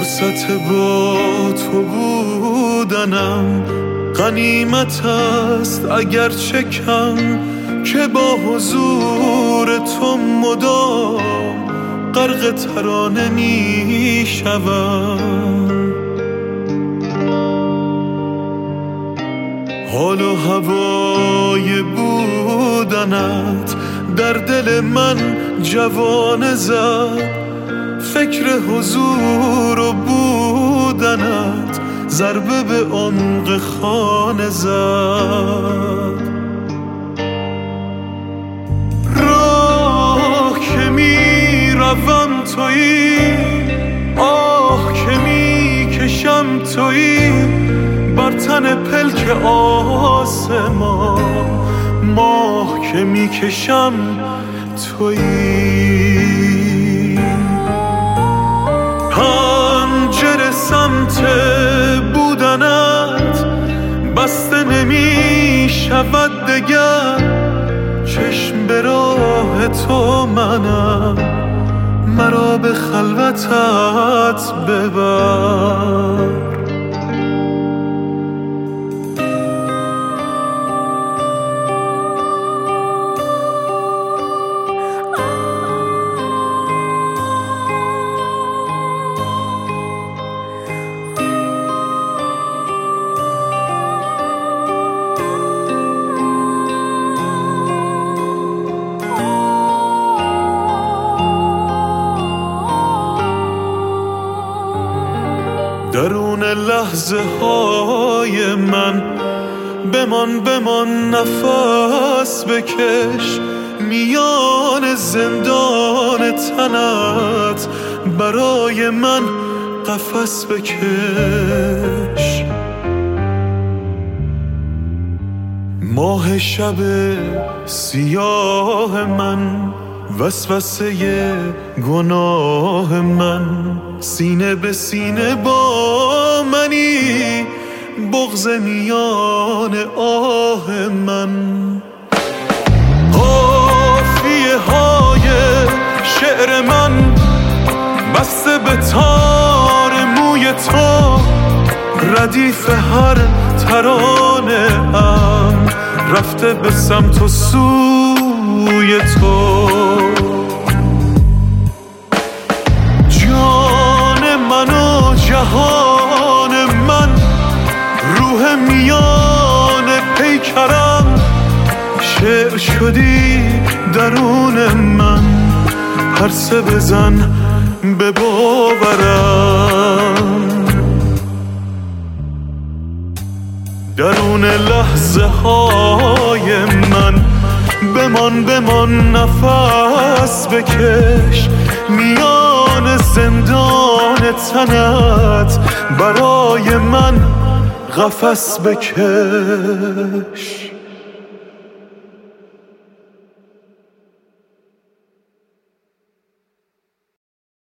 فرصت با تو بودنم غنیمت است اگرچه کم، که با حضور تو مدام غرق ترانه می شوم. حال و هوای بودنت در دل من جوانه زد، فکر حضور و بودنت ضربه به عمق خانه زد. راه که می روم تویی، آه که می کشم تویی، بر تن پلک آسمان ماه که می کشم تویی. پنجره سمت بودنت بسته نمی شود دگر، چشم به راه تو منم، مرا به خلوتت ببر. درون لحظه های من بمان نفس بکش، میان زندان تنت برای من قفس بکش. ماه شب سیاه من، وسوسه گناه من، سینه به سینه با منی، بغض میان آه من. قافیه های شعر من بسته به تار موی تو، ردیف هر ترانه ام رفته به سمت و سوی تو. جهان من، روح میان پیکرم، شعر شدی درون من، پرسه بزن به باورم. درون لحظه های من بمان نفس بکش، میان زندان تنت برای من قفس بکش.